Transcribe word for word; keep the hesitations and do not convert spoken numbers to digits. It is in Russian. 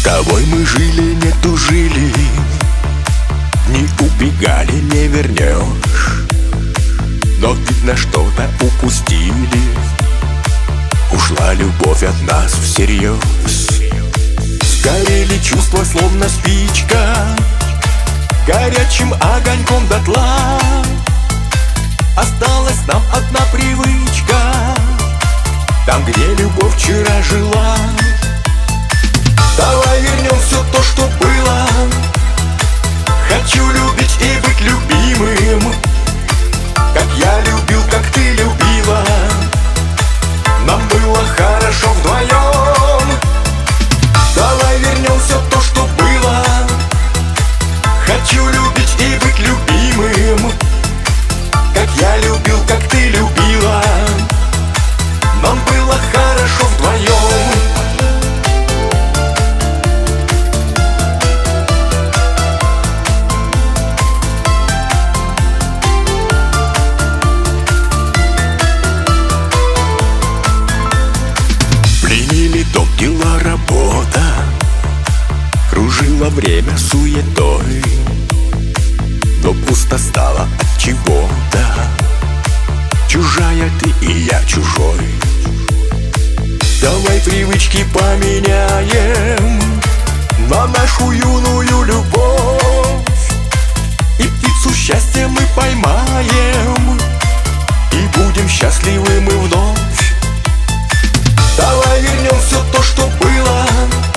тобой мы жили, не тужили, дни убегали, не вернешь. Но видно, что-то упустили, ушла любовь от нас всерьез. Сгорели чувства, словно спичка, горячим огоньком дотла. Осталась нам одна привычка, там, где любовь вчера жила. Давай вернем все то, что было. Хочу любить и быть любимым, как я любил, как ты любила. Нам было хорошо вдвоем. Давай вернем все то, что было. Хочу любить и быть любимым, как я любил, как ты любила. Нам было хорошо вдвоем. Пленили дом, дела, работа, кружило время суетой, но пусто стало от чего-то. Чужая ты и я чужой. Давай привычки поменяем на нашу юную любовь, и птицу счастья мы поймаем, и будем счастливы мы вновь. Давай вернем все то, что было.